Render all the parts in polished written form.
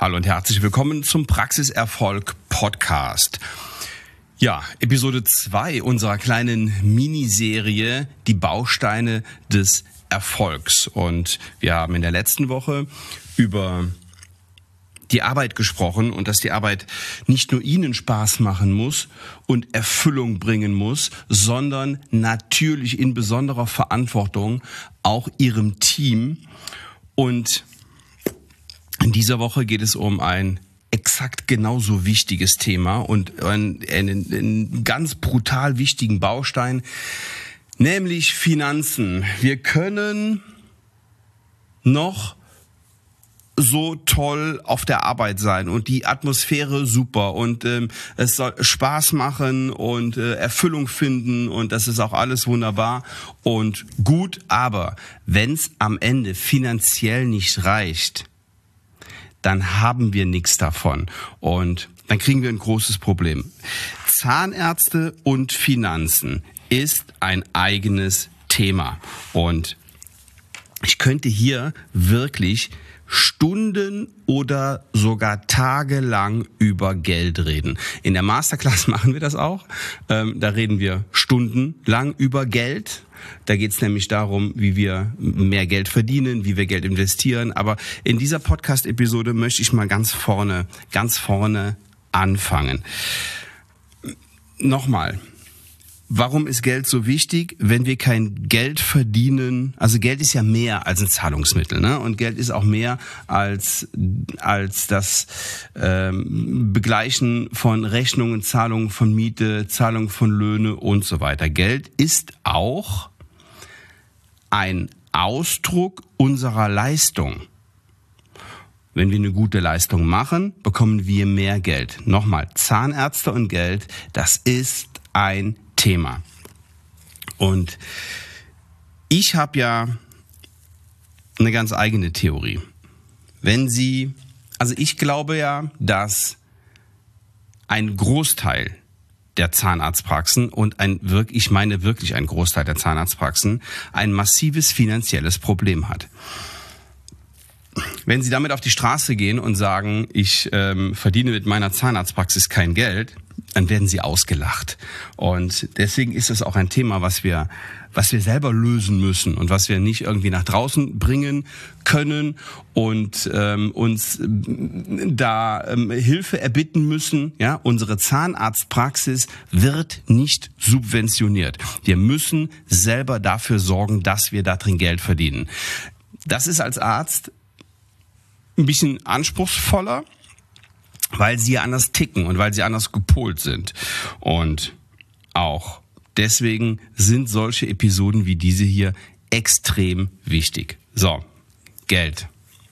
Hallo und herzlich willkommen zum Praxiserfolg Podcast. Ja, Episode 2 unserer kleinen Miniserie, die Bausteine des Erfolgs. Und wir haben in der letzten Woche über die Arbeit gesprochen und dass die Arbeit nicht nur Ihnen Spaß machen muss und Erfüllung bringen muss, sondern natürlich in besonderer Verantwortung auch Ihrem Team. Und in dieser Woche geht es um ein exakt genauso wichtiges Thema und einen ganz brutal wichtigen Baustein, nämlich Finanzen. Wir können noch so toll auf der Arbeit sein und die Atmosphäre super und es soll Spaß machen und Erfüllung finden und das ist auch alles wunderbar und gut, aber wenn es am Ende finanziell nicht reicht, dann haben wir nichts davon und dann kriegen wir ein großes Problem. Zahnärzte und Finanzen ist ein eigenes Thema und ich könnte hier wirklich Stunden oder sogar tagelang über Geld reden. In der Masterclass machen wir das auch. Da reden wir stundenlang über Geld. Da geht es nämlich darum, wie wir mehr Geld verdienen, wie wir Geld investieren. Aber in dieser Podcast-Episode möchte ich mal ganz vorne anfangen. Nochmal. Warum ist Geld so wichtig, wenn wir kein Geld verdienen? Also Geld ist ja mehr als ein Zahlungsmittel, ne? Und Geld ist auch mehr als das Begleichen von Rechnungen, Zahlungen von Miete, Zahlung von Löhne und so weiter. Geld ist auch ein Ausdruck unserer Leistung. Wenn wir eine gute Leistung machen, bekommen wir mehr Geld. Nochmal, Zahnärzte und Geld, das ist ein Thema. Und ich habe ja eine ganz eigene Theorie. Ich glaube ja, dass ein Großteil der Zahnarztpraxen und ich meine wirklich ein Großteil der Zahnarztpraxen ein massives finanzielles Problem hat. Wenn Sie damit auf die Straße gehen und sagen, ich verdiene mit meiner Zahnarztpraxis kein Geld, dann werden Sie ausgelacht. Und deswegen ist es auch ein Thema, was wir selber lösen müssen und was wir nicht irgendwie nach draußen bringen können und uns da Hilfe erbitten müssen. Ja, unsere Zahnarztpraxis wird nicht subventioniert. Wir müssen selber dafür sorgen, dass wir da drin Geld verdienen. Das ist als Arzt ein bisschen anspruchsvoller, weil sie anders ticken und weil sie anders gepolt sind. Und auch deswegen sind solche Episoden wie diese hier extrem wichtig. So, Geld.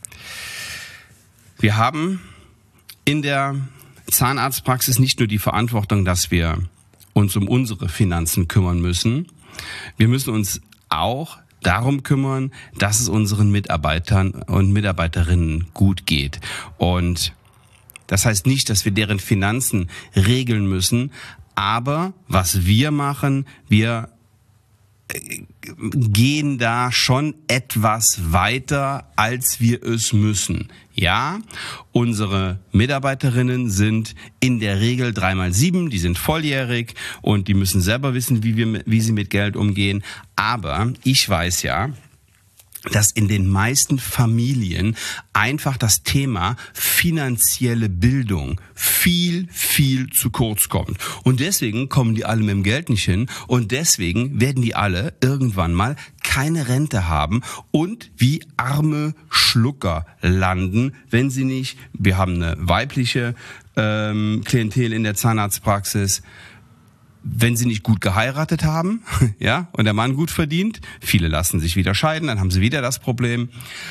Wir haben in der Zahnarztpraxis nicht nur die Verantwortung, dass wir uns um unsere Finanzen kümmern müssen. Wir müssen uns auch darum kümmern, dass es unseren Mitarbeitern und Mitarbeiterinnen gut geht. Und das heißt nicht, dass wir deren Finanzen regeln müssen, aber was wir machen, wir gehen da schon etwas weiter, als wir es müssen. Ja, unsere Mitarbeiterinnen sind in der Regel 3x7, die sind volljährig und die müssen selber wissen, wie sie mit Geld umgehen. Aber ich weiß ja, dass in den meisten Familien einfach das Thema finanzielle Bildung viel, viel zu kurz kommt. Und deswegen kommen die alle mit dem Geld nicht hin und deswegen werden die alle irgendwann mal keine Rente haben und wie arme Schlucker landen, wenn sie nicht, wir haben eine weibliche Klientel in der Zahnarztpraxis, wenn sie nicht gut geheiratet haben, ja, und der Mann gut verdient, viele lassen sich wieder scheiden, dann haben sie wieder das Problem,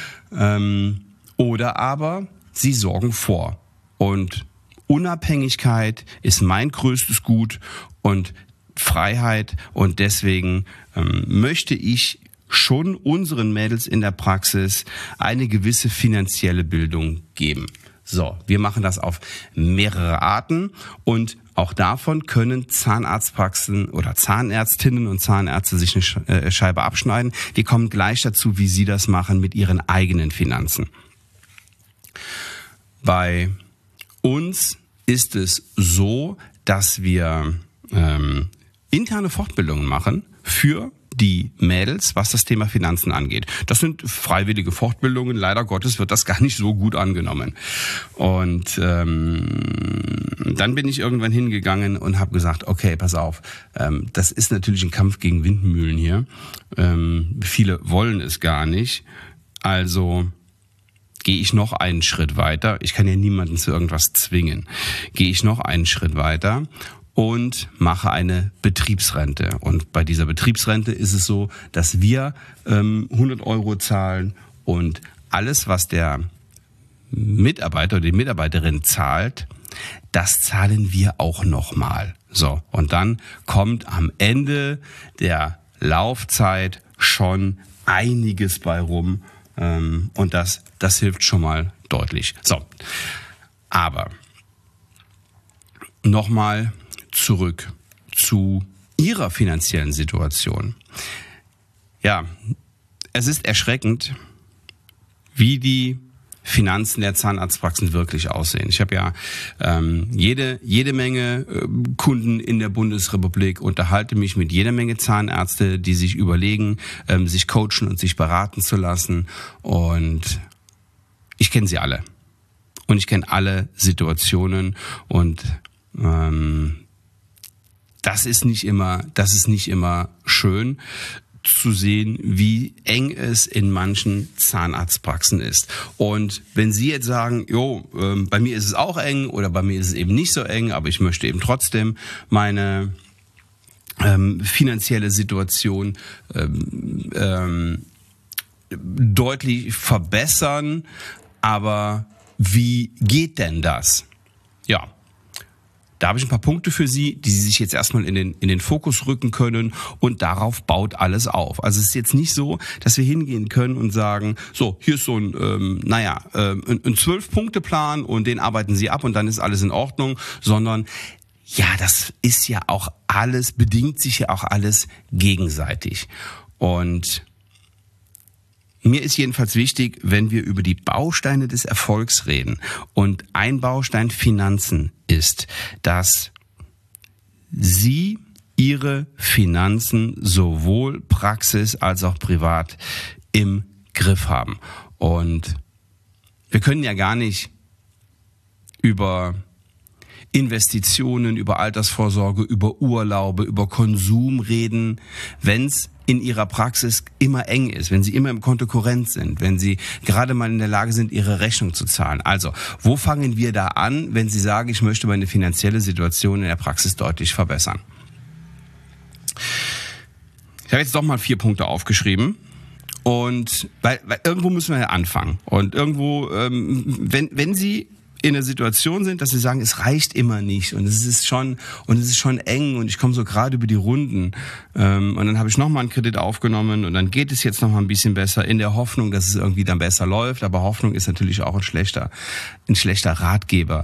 oder aber sie sorgen vor. Und Unabhängigkeit ist mein größtes Gut und Freiheit und deswegen möchte ich schon unseren Mädels in der Praxis eine gewisse finanzielle Bildung geben. So, wir machen das auf mehrere Arten und auch davon können Zahnarztpraxen oder Zahnärztinnen und Zahnärzte sich eine Scheibe abschneiden. Wir kommen gleich dazu, wie sie das machen mit ihren eigenen Finanzen. Bei uns ist es so, dass wir interne Fortbildungen machen für die Mädels, was das Thema Finanzen angeht. Das sind freiwillige Fortbildungen. Leider Gottes wird das gar nicht so gut angenommen. Und dann bin ich irgendwann hingegangen und habe gesagt, okay, pass auf, das ist natürlich ein Kampf gegen Windmühlen hier. Viele wollen es gar nicht. Also gehe ich noch einen Schritt weiter. Ich kann ja niemanden zu irgendwas zwingen. Gehe ich noch einen Schritt weiter und mache eine Betriebsrente. Und bei dieser Betriebsrente ist es so, dass wir 100 Euro zahlen und alles, was der Mitarbeiter oder die Mitarbeiterin zahlt, das zahlen wir auch nochmal. So, und dann kommt am Ende der Laufzeit schon einiges bei rum. Und das hilft schon mal deutlich. So, aber nochmal zurück zu Ihrer finanziellen Situation. Ja, es ist erschreckend, wie die Finanzen der Zahnarztpraxen wirklich aussehen. Ich habe ja jede Menge Kunden in der Bundesrepublik, unterhalte mich mit jeder Menge Zahnärzte, die sich überlegen, sich coachen und sich beraten zu lassen. Und ich kenne sie alle. Und ich kenne alle Situationen und das ist nicht immer schön zu sehen, wie eng es in manchen Zahnarztpraxen ist. Und wenn Sie jetzt sagen, bei mir ist es auch eng oder bei mir ist es eben nicht so eng, aber ich möchte eben trotzdem meine finanzielle Situation deutlich verbessern, aber wie geht denn das? Ja. Da habe ich ein paar Punkte für Sie, die Sie sich jetzt erstmal in den Fokus rücken können und darauf baut alles auf. Also es ist jetzt nicht so, dass wir hingehen können und sagen, so, hier ist so ein 12-Punkte-Plan und den arbeiten Sie ab und dann ist alles in Ordnung, sondern ja, das ist ja auch alles, bedingt sich ja auch alles gegenseitig. Und mir ist jedenfalls wichtig, wenn wir über die Bausteine des Erfolgs reden und ein Baustein Finanzen ist, dass Sie Ihre Finanzen sowohl Praxis als auch privat im Griff haben. Und wir können ja gar nicht über Investitionen, über Altersvorsorge, über Urlaube, über Konsum reden, wenn es in Ihrer Praxis immer eng ist, wenn Sie immer im Kontokorrent sind, wenn Sie gerade mal in der Lage sind, Ihre Rechnung zu zahlen. Also, wo fangen wir da an, wenn Sie sagen, ich möchte meine finanzielle Situation in der Praxis deutlich verbessern? Ich habe jetzt doch mal 4 Punkte aufgeschrieben. Und weil irgendwo müssen wir ja anfangen. Und irgendwo, wenn Sie in der Situation sind, dass sie sagen, es reicht immer nicht und es ist schon eng und ich komme so gerade über die Runden und dann habe ich nochmal einen Kredit aufgenommen und dann geht es jetzt nochmal ein bisschen besser in der Hoffnung, dass es irgendwie dann besser läuft, aber Hoffnung ist natürlich auch ein schlechter Ratgeber.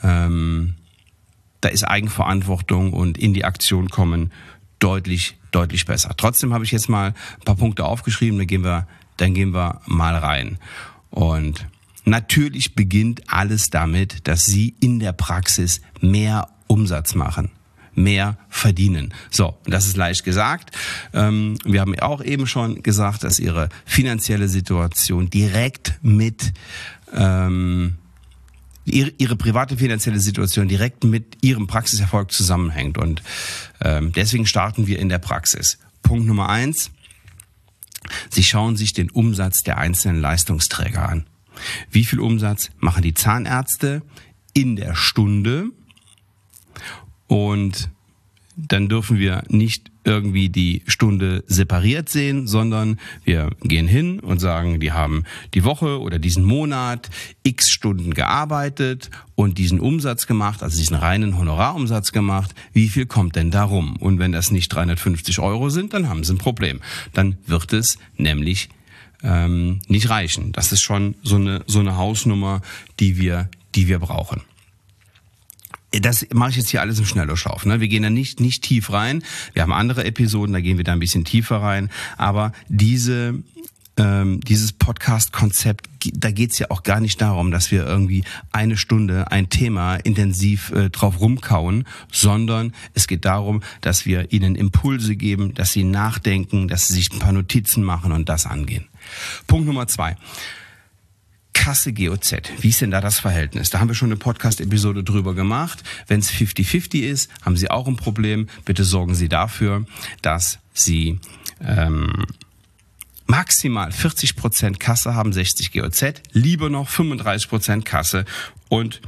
Da ist Eigenverantwortung und in die Aktion kommen deutlich besser. Trotzdem habe ich jetzt mal ein paar Punkte aufgeschrieben, dann gehen wir mal rein. Und natürlich beginnt alles damit, dass Sie in der Praxis mehr Umsatz machen, mehr verdienen. So, das ist leicht gesagt. Wir haben ja auch eben schon gesagt, dass Ihre finanzielle Situation direkt mit Ihre private finanzielle Situation direkt mit Ihrem Praxiserfolg zusammenhängt. Und deswegen starten wir in der Praxis. Punkt Nummer 1. Sie schauen sich den Umsatz der einzelnen Leistungsträger an. Wie viel Umsatz machen die Zahnärzte in der Stunde? Und dann dürfen wir nicht irgendwie die Stunde separiert sehen, sondern wir gehen hin und sagen, die haben die Woche oder diesen Monat x Stunden gearbeitet und diesen Umsatz gemacht, also diesen reinen Honorarumsatz gemacht. Wie viel kommt denn da rum? Und wenn das nicht 350 Euro sind, dann haben sie ein Problem. Dann wird es nämlich nicht reichen. Das ist schon so eine Hausnummer, die wir brauchen. Das mache ich jetzt hier alles im Schnelldurchlauf. Ne? Wir gehen da nicht tief rein. Wir haben andere Episoden, da gehen wir da ein bisschen tiefer rein. Aber diese dieses Podcast-Konzept, da geht's ja auch gar nicht darum, dass wir irgendwie eine Stunde ein Thema intensiv drauf rumkauen, sondern es geht darum, dass wir Ihnen Impulse geben, dass Sie nachdenken, dass Sie sich ein paar Notizen machen und das angehen. Punkt Nummer 2. Kasse GOZ. Wie ist denn da das Verhältnis? Da haben wir schon eine Podcast-Episode drüber gemacht. Wenn es 50-50 ist, haben Sie auch ein Problem. Bitte sorgen Sie dafür, dass Sie maximal 40% Kasse haben, 60 GOZ, lieber noch 35% Kasse und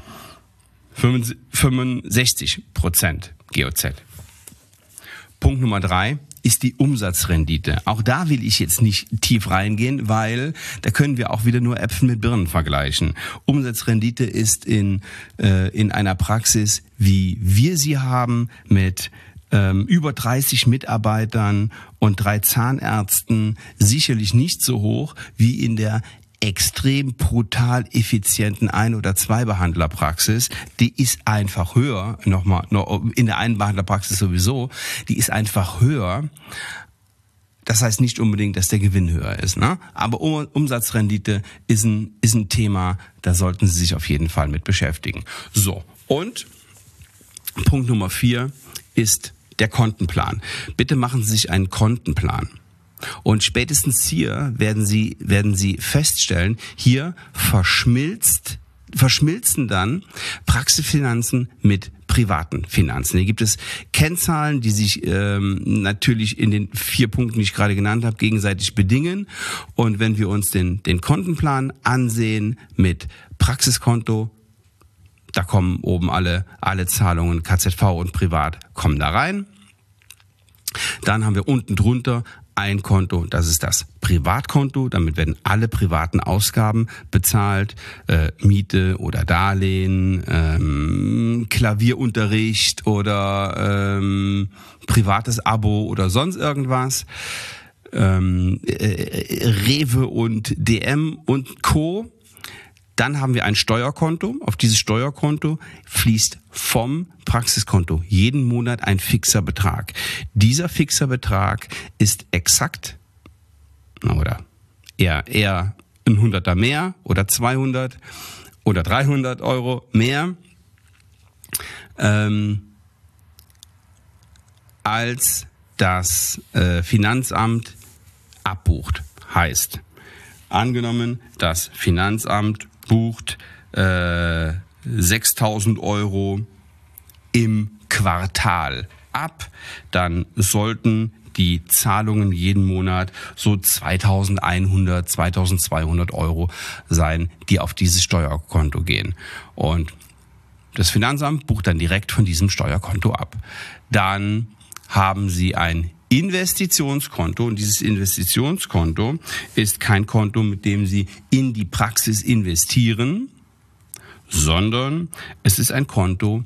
65% GOZ. Punkt Nummer 3 ist die Umsatzrendite. Auch da will ich jetzt nicht tief reingehen, weil da können wir auch wieder nur Äpfel mit Birnen vergleichen. Umsatzrendite ist in einer Praxis, wie wir sie haben, mit über 30 Mitarbeitern und 3 Zahnärzten sicherlich nicht so hoch wie in der extrem brutal effizienten Ein- oder Zwei-Behandlerpraxis. Die ist einfach höher, noch in der Ein-Behandlerpraxis sowieso, die ist einfach höher. Das heißt nicht unbedingt, dass der Gewinn höher ist, ne? Aber Umsatzrendite ist ein Thema, da sollten Sie sich auf jeden Fall mit beschäftigen. So, und Punkt Nummer 4 ist der Kontenplan. Bitte machen Sie sich einen Kontenplan. Und spätestens hier werden Sie feststellen, hier verschmilzen dann Praxisfinanzen mit privaten Finanzen. Hier gibt es Kennzahlen, die sich natürlich in den 4 Punkten, die ich gerade genannt habe, gegenseitig bedingen. Und wenn wir uns den Kontenplan ansehen mit Praxiskonto, da kommen oben alle Zahlungen, KZV und Privat, kommen da rein. Dann haben wir unten drunter ein Konto, das ist das Privatkonto. Damit werden alle privaten Ausgaben bezahlt, Miete oder Darlehen, Klavierunterricht oder privates Abo oder sonst irgendwas. Rewe und DM und Co. Dann haben wir ein Steuerkonto. Auf dieses Steuerkonto fließt vom Praxiskonto jeden Monat ein fixer Betrag. Dieser fixer Betrag ist exakt oder eher ein 100er mehr oder 200 oder 300 Euro mehr als das Finanzamt abbucht. Heißt, angenommen, das Finanzamt bucht 6.000 Euro im Quartal ab, dann sollten die Zahlungen jeden Monat so 2.100, 2.200 Euro sein, die auf dieses Steuerkonto gehen. Und das Finanzamt bucht dann direkt von diesem Steuerkonto ab. Dann haben Sie ein Investitionskonto, und dieses Investitionskonto ist kein Konto, mit dem Sie in die Praxis investieren, sondern es ist ein Konto,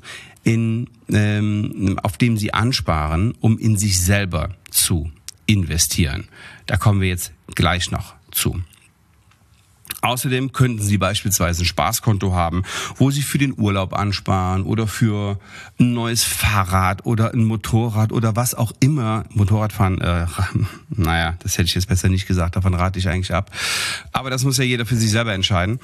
auf dem Sie ansparen, um in sich selber zu investieren. Da kommen wir jetzt gleich noch zu. Außerdem könnten Sie beispielsweise ein Spaßkonto haben, wo Sie für den Urlaub ansparen oder für ein neues Fahrrad oder ein Motorrad oder was auch immer. Motorradfahren, das hätte ich jetzt besser nicht gesagt, davon rate ich eigentlich ab. Aber das muss ja jeder für sich selber entscheiden,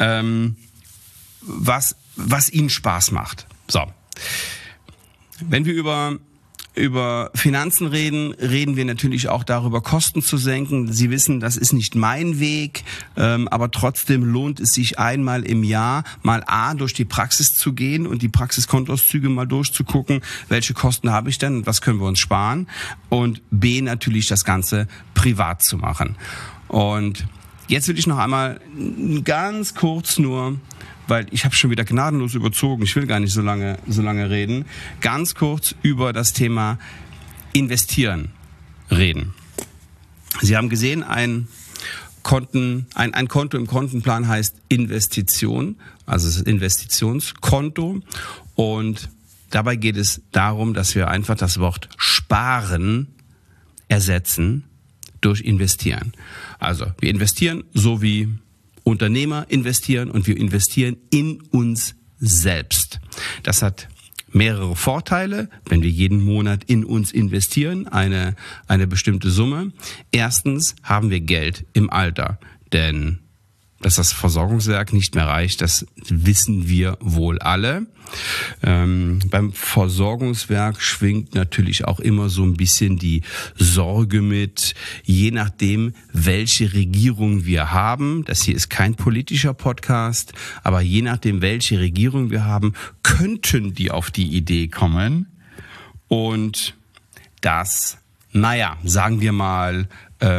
was Ihnen Spaß macht. So, wenn wir über Finanzen reden wir natürlich auch darüber, Kosten zu senken. Sie wissen, das ist nicht mein Weg, aber trotzdem lohnt es sich einmal im Jahr mal A, durch die Praxis zu gehen und die Praxiskontoauszüge mal durchzugucken, welche Kosten habe ich denn und was können wir uns sparen, und B, natürlich das Ganze privat zu machen. Und jetzt will ich noch einmal ganz kurz nur, weil ich habe schon wieder gnadenlos überzogen, ich will gar nicht so lange reden, ganz kurz über das Thema Investieren reden. Sie haben gesehen, ein Konto im Kontenplan heißt Investition, also das Investitionskonto, und dabei geht es darum, dass wir einfach das Wort Sparen ersetzen durch Investieren. Also wir investieren so wie Unternehmer investieren, und wir investieren in uns selbst. Das hat mehrere Vorteile, wenn wir jeden Monat in uns investieren, eine bestimmte Summe. Erstens haben wir Geld im Alter, denn dass das Versorgungswerk nicht mehr reicht, das wissen wir wohl alle. Beim Versorgungswerk schwingt natürlich auch immer so ein bisschen die Sorge mit, je nachdem, welche Regierung wir haben. Das hier ist kein politischer Podcast, aber je nachdem, welche Regierung wir haben, könnten die auf die Idee kommen und das, sagen wir mal,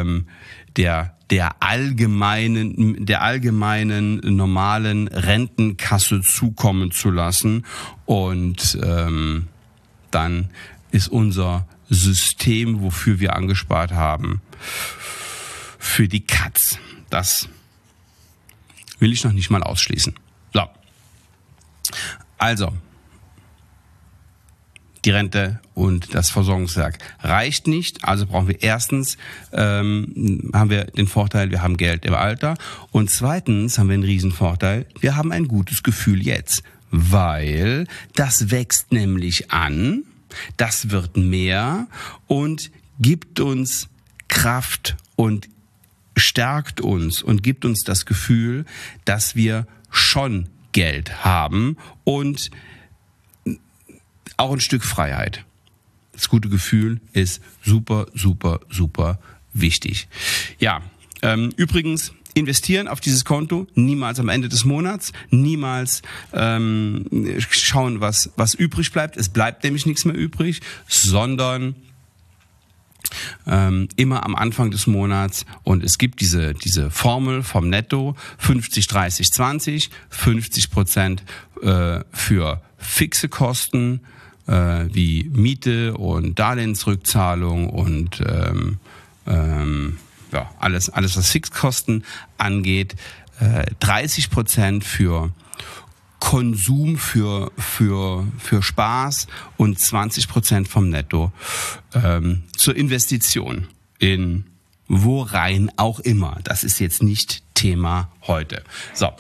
der allgemeinen normalen Rentenkasse zukommen zu lassen und dann ist unser System, wofür wir angespart haben, für die Katz. Das will ich noch nicht mal ausschließen. So. Also, die Rente und das Versorgungswerk reicht nicht. Also brauchen wir erstens, haben wir den Vorteil, wir haben Geld im Alter. Und zweitens haben wir einen Riesenvorteil, wir haben ein gutes Gefühl jetzt. Weil das wächst nämlich an, das wird mehr und gibt uns Kraft und stärkt uns und gibt uns das Gefühl, dass wir schon Geld haben und auch ein Stück Freiheit. Das gute Gefühl ist super, super, super wichtig. Ja, übrigens, investieren auf dieses Konto, niemals am Ende des Monats, niemals schauen, was übrig bleibt. Es bleibt nämlich nichts mehr übrig, sondern immer am Anfang des Monats, und es gibt diese Formel vom Netto 50, 30, 20, 50% für fixe Kosten wie Miete und Darlehensrückzahlung und alles was Fixkosten angeht, 30% für Konsum, für Spaß und 20% vom Netto zur Investition in worein auch immer. Das ist jetzt nicht Thema heute. So.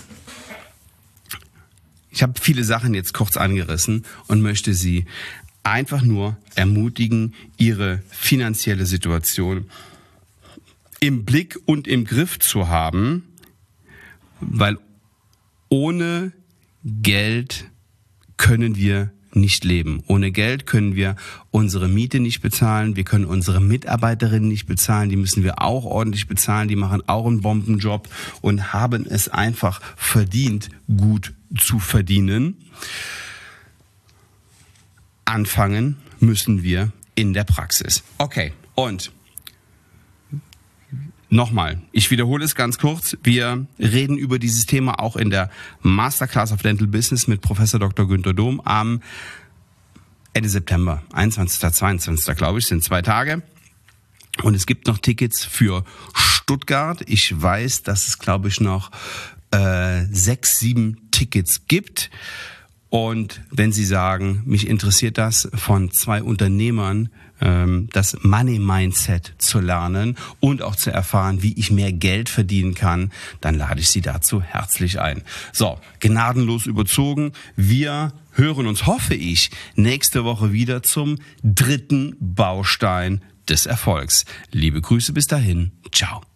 Ich habe viele Sachen jetzt kurz angerissen und möchte Sie einfach nur ermutigen, Ihre finanzielle Situation im Blick und im Griff zu haben, weil ohne Geld können wir nicht leben. Ohne Geld können wir unsere Miete nicht bezahlen, wir können unsere Mitarbeiterinnen nicht bezahlen, die müssen wir auch ordentlich bezahlen, die machen auch einen Bombenjob und haben es einfach verdient, gut zu verdienen. Anfangen müssen wir in der Praxis. Okay, und nochmal, ich wiederhole es ganz kurz. Wir reden über dieses Thema auch in der Masterclass of Dental Business mit Professor Dr. Günther Dohm am Ende September, 21., 22. glaube ich, sind 2 Tage. Und es gibt noch Tickets für Stuttgart. Ich weiß, dass es, glaube ich, noch 6, 7 Tickets gibt. Und wenn Sie sagen, mich interessiert das von 2 Unternehmern, das Money Mindset zu lernen und auch zu erfahren, wie ich mehr Geld verdienen kann, dann lade ich Sie dazu herzlich ein. So, gnadenlos überzogen. Wir hören uns, hoffe ich, nächste Woche wieder zum 3. Baustein des Erfolgs. Liebe Grüße bis dahin. Ciao.